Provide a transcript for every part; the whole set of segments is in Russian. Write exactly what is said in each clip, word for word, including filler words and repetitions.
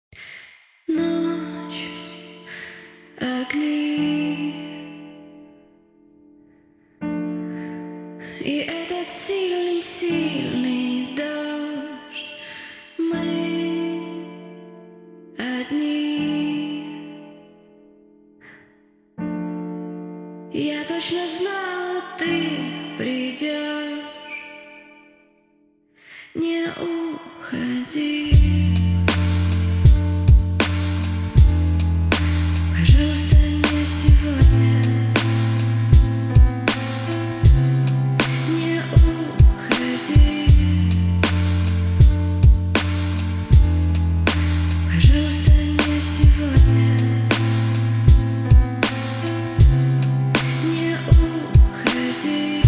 Ночь, огни и этот сильный-сильный дождь. Мы одни. Я точно знала, ты придешь. Не уходи. Пожалуйста, не сегодня. Не уходи. Пожалуйста, не сегодня. Не уходи.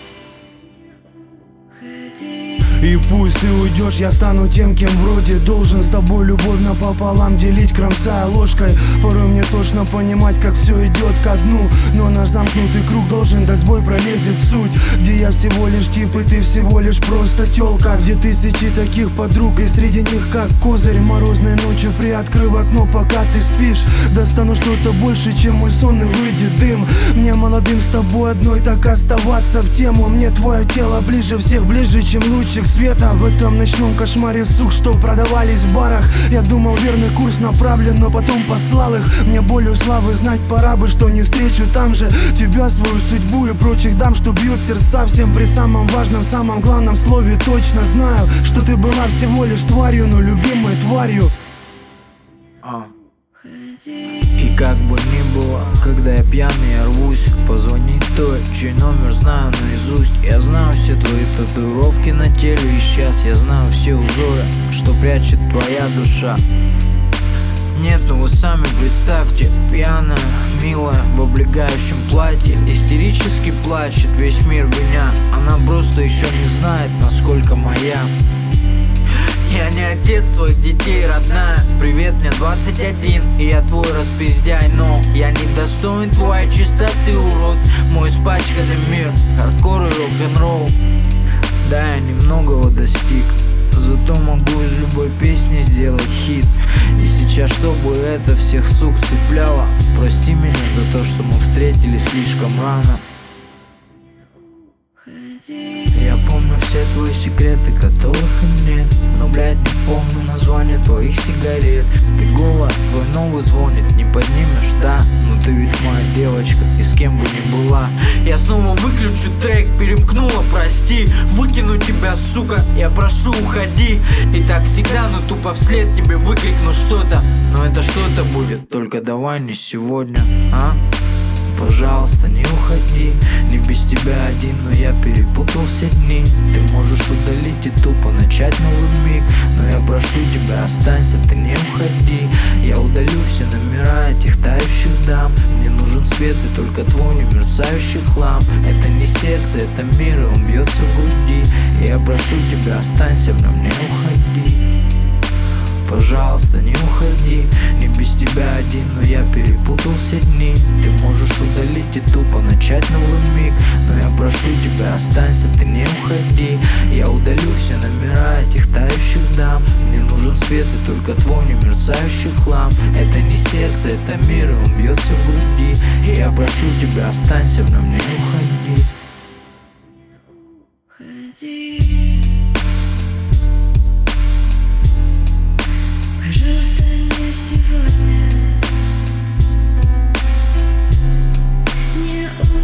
Уходи. И пусть ты уйдешь, я стану тем, кем вроде должен с тобой любовь напополам делить, кромсая ложкой. Порой мне точно понимать, как все идет ко дну, но наш замкнутый круг должен дать сбой, пролезет в суть. Где я всего лишь тип, и ты всего лишь просто тёлка. Где тысячи таких подруг, и среди них как козырь. Морозной ночью приоткрыв окно, пока ты спишь, достану что-то больше, чем мой сон, и выйдет дым. Мне молодым с тобой одной так оставаться в тему. Мне твое тело ближе всех, ближе, чем лучик света. В этом ночном кошмаре сук, что продавались в барах. Я думал, верный курс направлен, но потом послал их. Мне болью славы знать пора бы, что не встречу там же тебя, свою судьбу и прочих дам, что бьют сердца всем при самом важном, самом главном слове. Точно знаю, что ты была всего лишь тварью, но любимой тварью. А. И как бы ни было, когда я пьяный, я рвусь позвонить той, чей номер знаю наизусть. Я знаю все твои татуировки на теле, и сейчас я знаю все узоры, что прячет твоя душа. Нет, ну вы сами представьте, пьяная, милая, в облегающем платье, истерически плачет весь мир меня. Она просто еще не знает, насколько моя. Я не отец своих детей, родная. Привет, мне двадцать один, и я твой распиздяй. Но я не достоин твоей чистоты, урод. Мой испачканный мир, хардкор и рок-н-ролл. Да, я немногого достиг, зато могу из любой песни сделать хит. И сейчас, чтобы это всех сук цепляло, прости меня за то, что мы встретились слишком рано. Я помню все твои секреты, которых и нет, но, блядь, не помню название твоих сигарет. Ты голая, твой новый звонит, не поднимешь, да? Ну ты ведь моя девочка, и с кем бы ни была. Я снова выключу трек, перемкнула, прости. Выкину тебя, сука, я прошу, уходи. И так всегда, но тупо вслед тебе выкрикну что-то. Но это что-то будет, только давай не сегодня, а? Пожалуйста, не уходи, не без тебя один, но я перепутал все дни. Ты можешь удалить и тупо начать новый миг, но я прошу тебя, останься, ты не уходи. Я удалю все номера этих тающих дам. Мне нужен свет и только твой немерцающий хлам. Это не сердце, это мир, и он бьется в груди. И я прошу тебя, останься в нем, не уходи. Пожалуйста, не уходи, не без тебя один, но я перепутал все дни. Ты можешь удалить и тупо начать новый миг, но я прошу тебя, останься, ты не уходи. Я удалю все номера этих тающих дам. Мне нужен свет и только твой немерцающий хлам. Это не сердце, это мир, и он бьется в груди. И я прошу тебя, останься в нем, не уходи. Уходи. Пожалуйста, не сегодня. Не уходи.